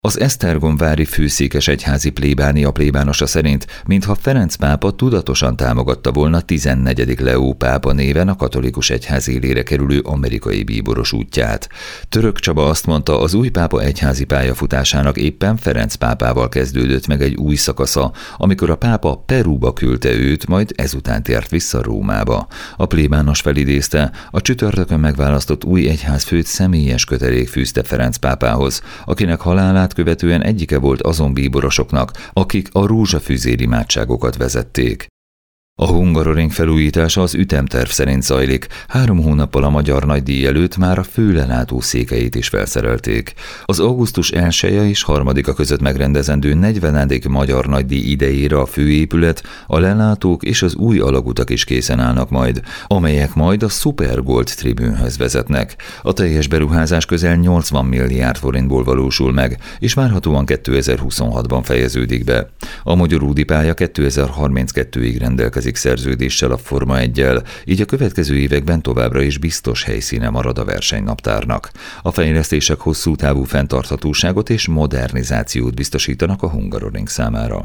Az esztergomvári főszékesegyházi plébánia plébánosa szerint, mintha Ferenc pápa tudatosan támogatta volna 14. Leó pápa néven a katolikus egyház élére kerülő amerikai bíboros útját. Török Csaba azt mondta, az új pápa egyházi pályafutásának éppen Ferenc pápával kezdődött meg egy új szakasza, amikor a pápa Perúba küldte őt, majd ezután tért vissza Rómába. A plébános felidézte, a csütörtökön megválasztott új egyházfőt személyes kötelék fűzte Ferenc pápához, akinek halálát követően egyike volt azon bíborosoknak, akik a rózsafűzér imádságokat vezették. A Hungaroring felújítása az ütemterv szerint zajlik, 3 hónappal a magyar nagydíj előtt már a főlelátó székeit is felszerelték. Az augusztus 1-e és 3-a között megrendezendő 40. magyar nagydíj idejére a főépület, a lelátók és az új alagutak is készen állnak majd, amelyek majd a Super Gold tribünhöz vezetnek. A teljes beruházás közel 80 milliárd forintból valósul meg, és várhatóan 2026-ban fejeződik be. A magyarúdi pálya 2032-ig rendelkezik szerződéssel a Forma 1-jel, így a következő években továbbra is biztos helyszíne marad a versenynaptárnak. A fejlesztések hosszú távú fenntarthatóságot és modernizációt biztosítanak a Hungaroring számára.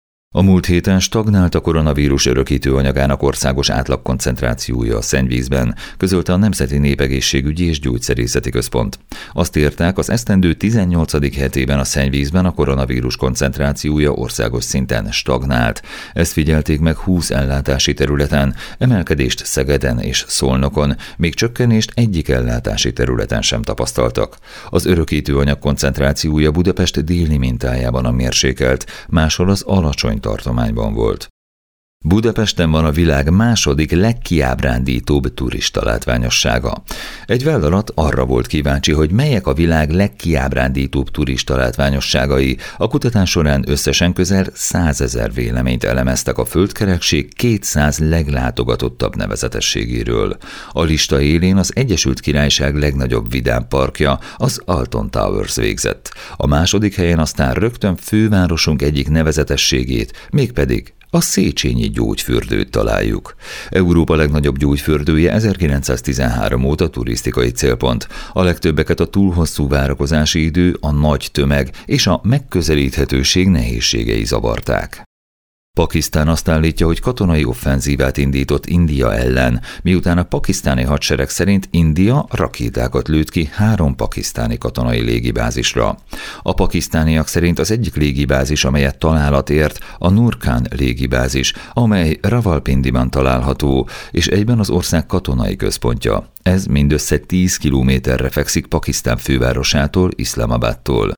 A múlt héten stagnált a koronavírus örökítő anyagának országos átlagkoncentrációja a szennyvízben, közölte a Nemzeti Népegészségügyi és Gyógyszerészeti Központ. Azt írták, az esztendő 18. hetében a szennyvízben a koronavírus koncentrációja országos szinten stagnált. Ezt figyelték meg 20 ellátási területen, emelkedést Szegeden és Szolnokon, még csökkenést egyik ellátási területen sem tapasztaltak. Az örökítő anyag koncentrációja Budapest déli mintájában a mérsékelt, máshol az alacsony tartományban volt. Budapesten van a világ második legkiábrándítóbb turista látványossága. Egy vállalat arra volt kíváncsi, hogy melyek a világ legkiábrándítóbb turista látványosságai. A kutatás során összesen közel 100 000 véleményt elemeztek a földkerekség 200 leglátogatottabb nevezetességéről. A lista élén az Egyesült Királyság legnagyobb vidámparkja, az Alton Towers végzett. A második helyen aztán rögtön fővárosunk egyik nevezetességét, mégpedig a Széchenyi gyógyfürdőt találjuk. Európa legnagyobb gyógyfürdője 1913 óta turisztikai célpont. A legtöbbeket a túl hosszú várakozási idő, a nagy tömeg és a megközelíthetőség nehézségei zavarták. Pakisztán azt állítja, hogy katonai offenzívát indított India ellen, miután a pakisztáni hadsereg szerint India rakétákat lőtt ki 3 pakisztáni katonai légibázisra. A pakisztániak szerint az egyik légibázis, amelyet találat ért, a Nurkán légibázis, amely Rawalpindiban található, és egyben az ország katonai központja. Ez mindössze 10 kilométerre fekszik Pakisztán fővárosától, Iszlamabadtól.